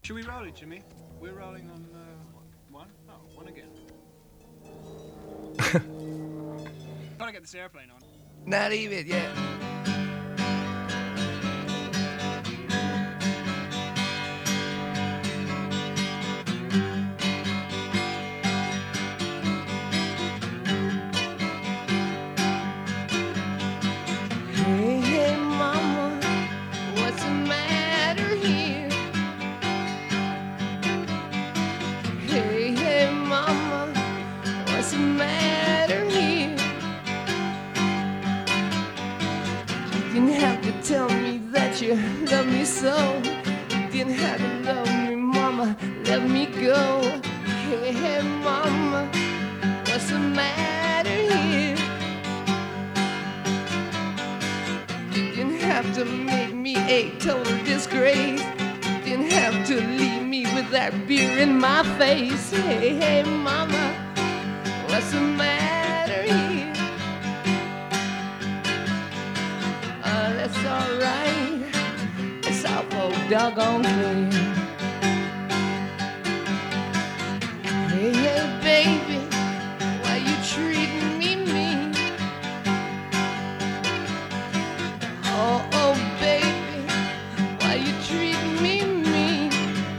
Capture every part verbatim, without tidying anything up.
Should we roll it, Jimmy? We're rolling on uh, one? Oh, one again. Gotta get this airplane on. Not even, yeah. Hey, hey, mama, what's the matter here? Hey, hey, mama, what's the matter here? You didn't have to tell me that you love me so. You didn't have to love me, mama, let me go. Hey, hey, mama, what's the matter here? You didn't have to make me a total disgrace. You didn't have to leave me with that beer in my face. Hey, hey, mama, what's the matter here? Uh, that's alright. It's awful doggone clear. Hey, hey, baby, why you treating me mean? Oh, oh, baby, why you treating me mean?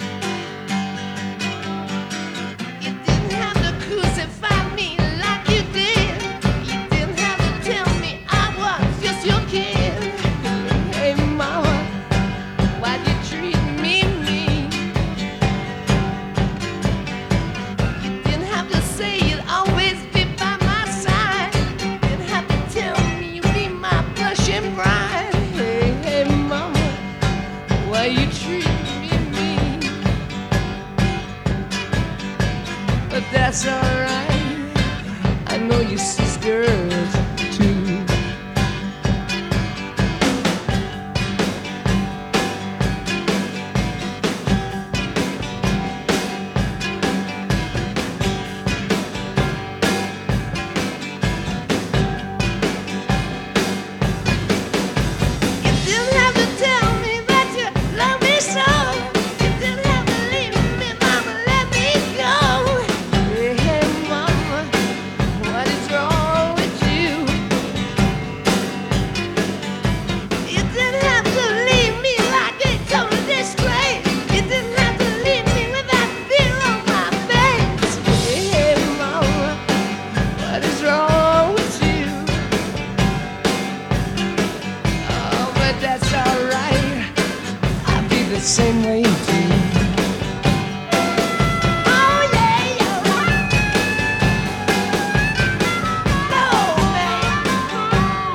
You didn't have to crucify me like you did. You didn't have to tell me I was just your kid. Hey, mama, why you treating me mean? You didn't have to say you'd always be by my side. You didn't have to tell me you'd be my blushing bride. Hey, hey, mama, why you treating me mean? But that's alright, I know your sisters too. You didn't have to tell me that you love me so. You didn't have to leave me, mama, let me go. Hey, hey, mama, what is wrong with you? You didn't have to leave me like a total disgrace. You didn't have to leave me with that fear on my face. Hey, hey, mama, what is wrong with you? Oh, but that's alright, I'll be the same way too. Oh, yeah, yeah. No, babe.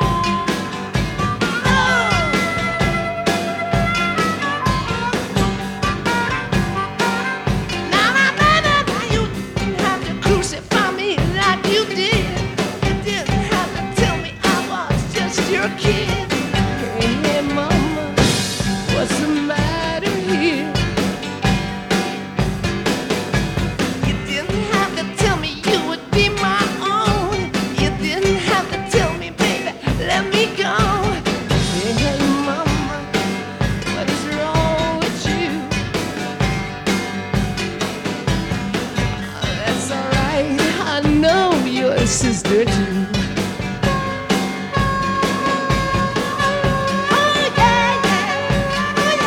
No. Now, now, now, now, now, you didn't have to crucify me like you did. You didn't have to tell me I was just your kid. Hey, hey, mama, what's the matter here? You didn't have to tell me you would be my own. You didn't have to tell me, baby, let me go. Hey, hey, mama, what is wrong with you? Oh, that's alright, I know you're a sister too. Oh, yeah, yeah. Oh,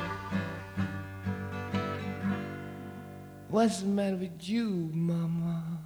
what's the matter with you, mama?